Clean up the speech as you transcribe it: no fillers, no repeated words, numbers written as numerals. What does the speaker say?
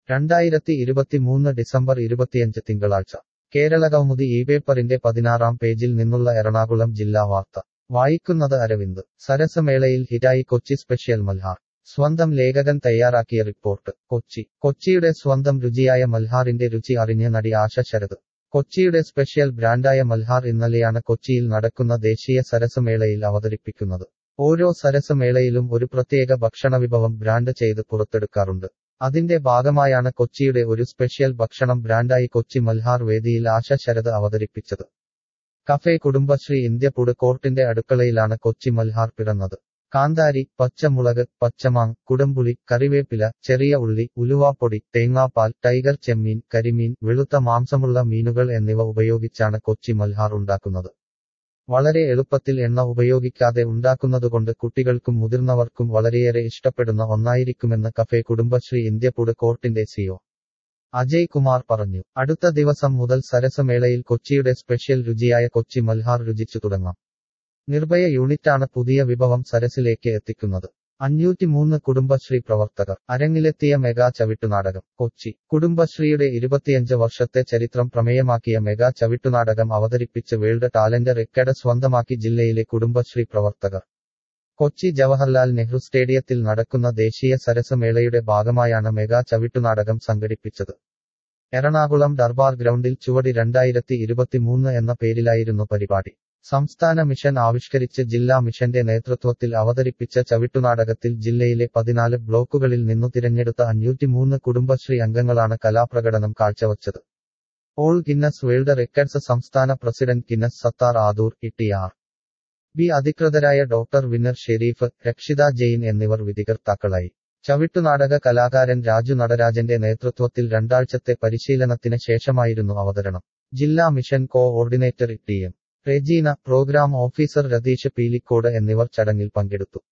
2023 December 25 തിങ്കളാഴ്ച കേരളകൗമുദി പേപ്പറിന്റെ 16-ാം പേജിൽ നിന്നുള്ള എറണാകുളം ജില്ലാ വാർത്ത വായിക്കുന്നത് അരവിന്ദ്. സരസമേളയിൽ ഹിറ്റായി കൊച്ചി സ്പെഷ്യൽ മൽഹാർ. സ്വന്തം ലേഖകൻ തയ്യാറാക്കിയ റിപ്പോർട്ട്. കൊച്ചിയുടെ സ്വന്തം രുചിയായ മൽഹാറിന്റെ രുചി അറിഞ്ഞ് നടി ആശ ശരത്. കൊച്ചിയുടെ സ്പെഷ്യൽ ബ്രാൻഡായ മൽഹാർ ഇന്നലെയാണ് കൊച്ചിയിൽ നടക്കുന്ന ദേശീയ സരസമേളയിൽ അവതരിപ്പിക്കുന്നത്. ഓരോ സരസമേളയിലും ഒരു പ്രത്യേക ഭക്ഷണവിഭവം ബ്രാൻഡ് ചെയ്ത് പുറത്തെടുക്കാറുണ്ട്. അതിന്റെ ഭാഗമായാണ് കൊച്ചിയുടെ ഒരു സ്പെഷ്യൽ ഭക്ഷണം ബ്രാൻഡായി കൊച്ചി മൽഹാർ വേദിയിൽ ആശ ശരത് അവതരിപ്പിച്ചത്. കഫേ കുടുംബശ്രീ ഇന്ത്യ ഫുഡ് കോർട്ടിന്റെ അടുക്കളയിലാണ് കൊച്ചി മൽഹാർ പിറന്നത്. കാന്താരി, പച്ചമുളക്, പച്ചമാങ്ങ, കുടംപുളി, കറിവേപ്പില, ചെറിയ ഉള്ളി, ഉലുവാപ്പൊടി, തേങ്ങാപ്പാൽ, ടൈഗർ ചെമ്മീൻ, കരിമീൻ, വെളുത്ത മാംസമുള്ള മീനുകൾ എന്നിവ ഉപയോഗിച്ചാണ് കൊച്ചി മൽഹാർ ഉണ്ടാക്കുന്നത്. വളരെ എളുപ്പത്തിൽ എണ്ണ ഉപയോഗിക്കാതെ ഉണ്ടാക്കുന്നതുകൊണ്ട് കുട്ടികൾക്കും മുതിർന്നവർക്കും വളരെയേറെ ഇഷ്ടപ്പെടുന്ന ഒന്നായിരിക്കുമെന്ന് കഫേ കുടുംബശ്രീ ഇന്ത്യ ഫുഡ് കോർട്ടിന്റെ സിഒ അജയ് കുമാർ പറഞ്ഞു. അടുത്ത ദിവസം മുതൽ സരസമേളയിൽ കൊച്ചിയുടെ സ്പെഷ്യൽ രുചിയായ കൊച്ചി മൽഹാർ രുചിച്ചു തുടങ്ങാം. നിർഭയ യൂണിറ്റാണ് പുതിയ വിഭവം സരസിലേക്ക് എത്തിക്കുന്നത്. 503 കുടുംബശ്രീ പ്രവർത്തകർ അരങ്ങിലെത്തിയ മെഗാ ചവിട്ടുനാടകം. കൊച്ചി കുടുംബശ്രീയുടെ 25 വർഷത്തെ ചരിത്രം പ്രമേയമാക്കിയ മെഗാ ചവിട്ടുനാടകം അവതരിപ്പിച്ച് വേൾഡ് ടാലന്റ് റെക്കോർഡ് സ്വന്തമാക്കി ജില്ലയിലെ കുടുംബശ്രീ പ്രവർത്തകർ. കൊച്ചി ജവഹർലാൽ നെഹ്റു സ്റ്റേഡിയത്തിൽ നടക്കുന്ന ദേശീയ സരസമേളയുടെ ഭാഗമായാണ് മെഗാ ചവിട്ടുനാടകം സംഘടിപ്പിച്ചത്. എറണാകുളം ദർബാർ ഗ്രൗണ്ടിൽ ചുവടി 2023 എന്ന പേരിലായിരുന്നു പരിപാടി. സംസ്ഥാന മിഷൻ ആവിഷ്കരിച്ച് ജില്ലാ മിഷന്റെ നേതൃത്വത്തിൽ അവതരിപ്പിച്ച ചവിട്ടുനാടകത്തിൽ ജില്ലയിലെ 14 ബ്ലോക്കുകളിൽ നിന്നു തിരഞ്ഞെടുത്ത 503 കുടുംബശ്രീ അംഗങ്ങളാണ് കലാപ്രകടനം കാഴ്ചവച്ചത്. ഓൾ ഗിന്നസ് വേൾഡ് റെക്കോർഡ്സ് സംസ്ഥാന president Guinness Sathar Adoor, TR. B അധികൃതരായ ഡോക്ടർ വിനർ ഷെരീഫ്, രക്ഷിത ജെയിൻ എന്നിവർ വിധികർത്താക്കളായി. ചവിട്ടുനാടക കലാകാരൻ രാജു നടരാജന്റെ നേതൃത്വത്തിൽ 2 ആഴ്ചത്തെ പരിശീലനത്തിന് ശേഷമായിരുന്നു അവതരണം. ജില്ലാ mission coordinator TM. Regina, programme officer Ratheesh Peelikode എന്നിവർ ചടങ്ങിൽ പങ്കെടുത്തു.